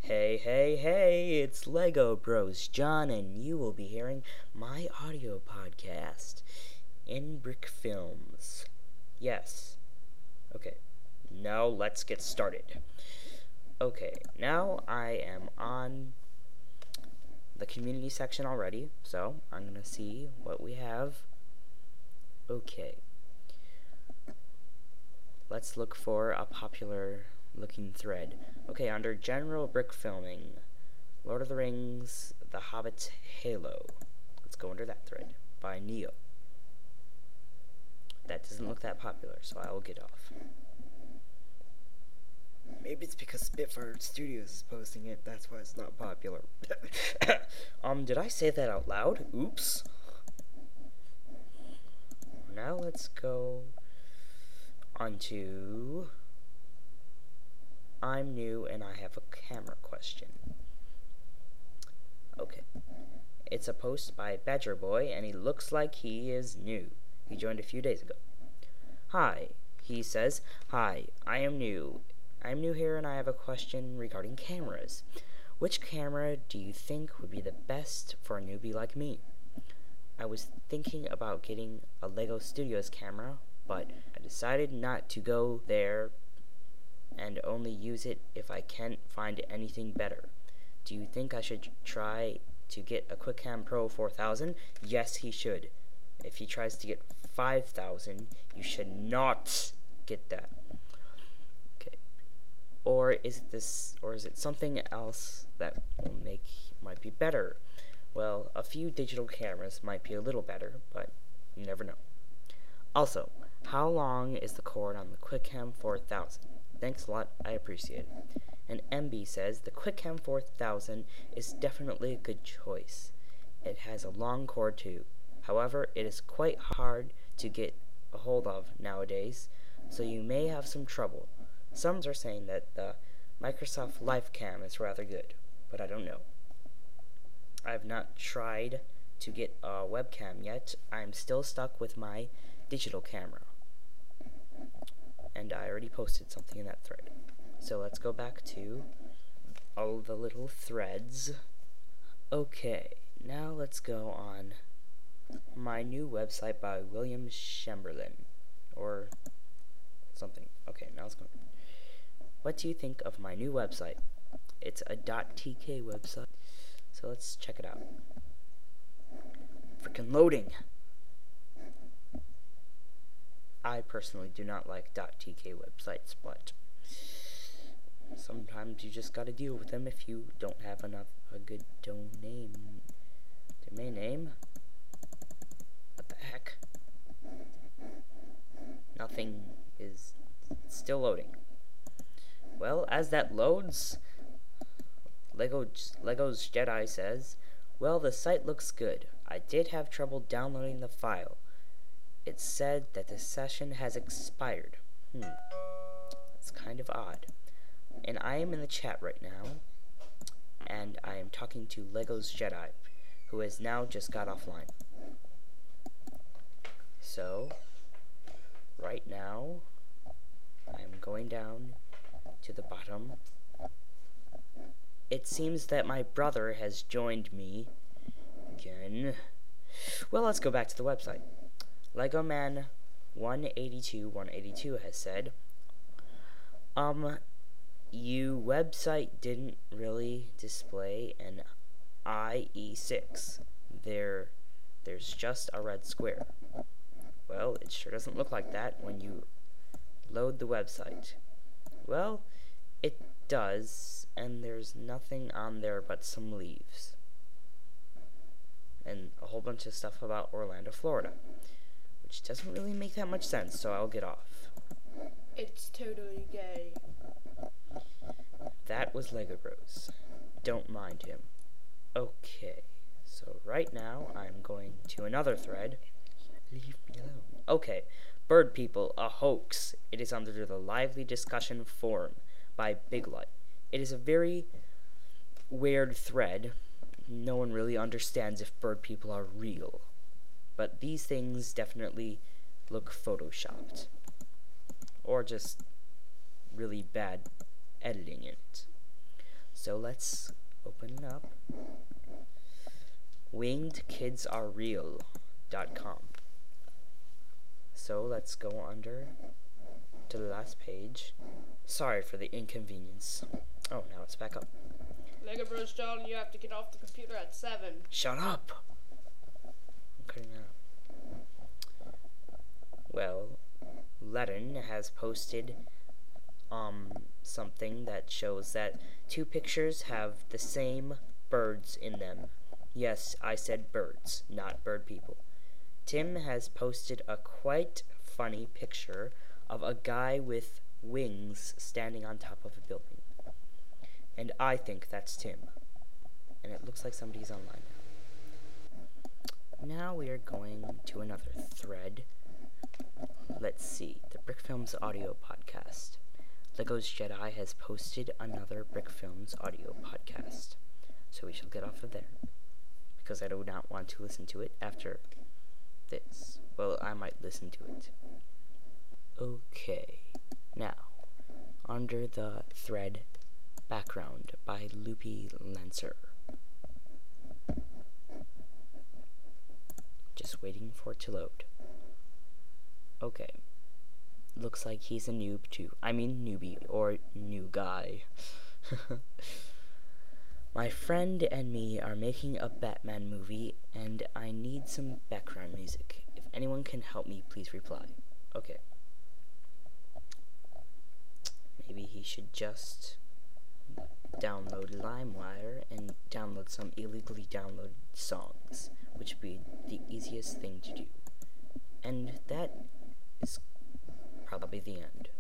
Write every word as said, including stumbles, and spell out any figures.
Hey, hey, hey, it's Lego Bros John, and you will be hearing my audio podcast in Brick Films. Yes. Okay, now let's get started. Okay, now I am on the community section already, so I'm gonna see what we have. Okay. Let's look for a popular looking thread. Okay, under general brick filming, Lord of the Rings, The Hobbit's Halo. Let's go under that thread by Neo. That doesn't look that popular, so I will get off. Maybe it's because Spitfire Studios is posting it, that's why it's not popular. um, did I say that out loud? Oops. Now let's go onto I'm new and I have a camera question. Okay. It's a post by Badger Boy and he looks like he is new. He joined a few days ago. Hi, he says, Hi, I am new. I'm new here and I have a question regarding cameras. Which camera do you think would be the best for a newbie like me? I was thinking about getting a Lego Studios camera, but I decided not to go there and only use it if I can't find anything better. Do you think I should try to get a QuickCam Pro four thousand? Yes, he should. If he tries to get five thousand, you should not get that. Okay. Or is it this, or is it something else that will make might be better? Well, a few digital cameras might be a little better, but you never know. Also, how long is the cord on the QuickCam four thousand? Thanks a lot, I appreciate it. And M B says, the QuickCam four thousand is definitely a good choice. It has a long cord too. However, it is quite hard to get a hold of nowadays, so you may have some trouble. Some are saying that the Microsoft LifeCam is rather good, but I don't know. I have not tried to get a webcam yet. I'm still stuck with my digital camera. And I already posted something in that thread. So let's go back to all the little threads. Okay, now let's go on my new website by William Chamberlain. Or something. Okay, now let's go. What do you think of my new website? It's a .tk website. So let's check it out. Freaking loading! I personally do not like .tk websites, but sometimes you just gotta deal with them if you don't have enough a good domain domain name. What the heck? Nothing is still loading. Well, as that loads, Lego Legos Jedi says, well, the site looks good. I did have trouble downloading the file. It said that the session has expired. Hmm. That's kind of odd. And I am in the chat right now, and I am talking to Legos Jedi, who has now just got offline. So, right now, I'm going down to the bottom. It seems that my brother has joined me again. Well, let's go back to the website. Legoman one eighty-two one eighty-two has said, um, you website didn't really display an I E six. There, there's just a red square. Well, it sure doesn't look like that when you load the website. Well, it does, and there's nothing on there but some leaves. And a whole bunch of stuff about Orlando, Florida. Which doesn't really make that much sense, so I'll get off. It's totally gay. That was Lego Bros. Don't mind him. Okay, so right now I'm going to another thread. Leave me alone. Okay, Bird People, a hoax. It is under the Lively Discussion Forum by Big Light. It is a very weird thread. No one really understands if bird people are real. But these things definitely look photoshopped. Or just really bad editing it. So let's open up winged kids are real dot com. So let's go under to the last page. Sorry for the inconvenience. Oh, now it's back up. Mega Bros. John, you have to get off the computer at seven. Shut up! I'm cutting that out. Well, Ledden has posted um something that shows that two pictures have the same birds in them. Yes, I said birds, not bird people. Tim has posted a quite funny picture of a guy with wings standing on top of a building. And I think that's Tim. And it looks like somebody's online now. Now we are going to another thread. Let's see. The Brick Films audio podcast. Legos Jedi has posted another Brick Films audio podcast. So we shall get off of there. Because I do not want to listen to it after this. Well, I might listen to it. Okay. Now, under the thread background by Loopy Lancer. Just waiting for it to load. Okay. Looks like he's a noob too. I mean newbie or new guy. My friend and me are making a Batman movie and I need some background music. If anyone can help me, please reply. Okay. Maybe he should just download LimeWire and download some illegally downloaded songs, which would be the easiest thing to do. And that is probably the end.